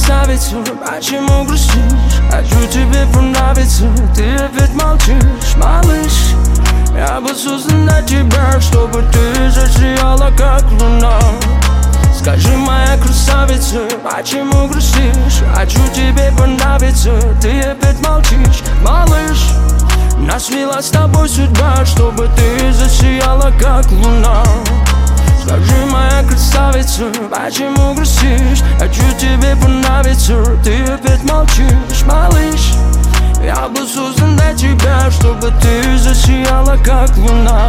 красавица, почему грустишь? Хочу тебе понравиться, ты опять молчишь, малыш. Я был создан для тебя, чтобы ты засияла, как луна. Скажи, моя красавица, почему грустишь? Хочу тебе понравиться, ты опять молчишь, малыш. Нас свела с тобой судьба, чтобы ты засияла, как луна. Скажи, моя красавица, почему грустишь? Хочу тебе понравиться, ты опять молчишь, малыш. Я был создан для тебя, чтобы ты засияла, как луна.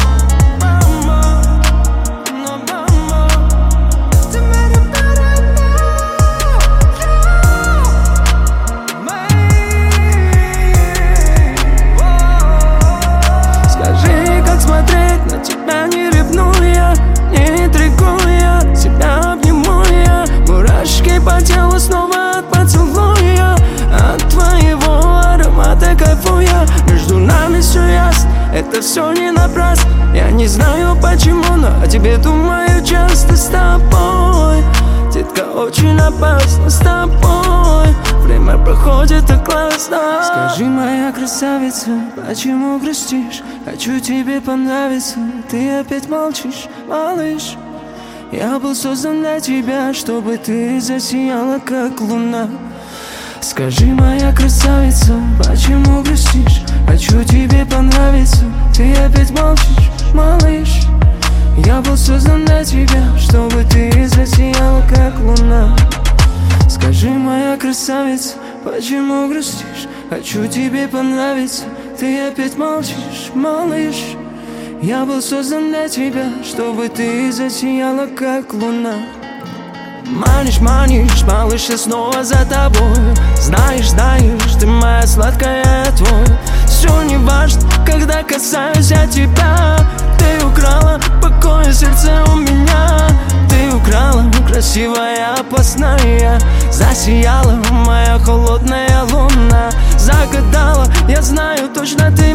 Скажи, как смотреть на тебя, не ревную я, не интригую я, тебя обниму я. Мурашки по телу снова от поцелуя, от твоего аромата кайфую я. Между нами все ясно, это все не напрасно. Я не знаю почему, но о тебе думаю часто. С тобой, детка, очень опасно. С тобой время проходит так классно. Скажи, моя красавица, почему грустишь? Хочу тебе понравиться, ты опять молчишь, малыш. Я был создан для тебя, чтобы ты засияла, как луна. Скажи, моя красавица, почему грустишь? Хочу тебе понравиться, ты опять молчишь, малыш. Я был создан для тебя, чтобы ты засияла, как луна. Скажи, моя красавица, почему грустишь? Хочу тебе понравиться, ты опять молчишь, малыш. Я был создан для тебя, чтобы ты засияла, как луна. Манишь, манишь, малыш, я снова за тобой. Знаешь, знаешь, ты моя сладкая, я твой. Все не важно, когда касаюсь я тебя. Ты украла покой сердце у меня. Ты украла красивая, опасная. Засияла моя холодная луна. Загадала, я знаю точно, ты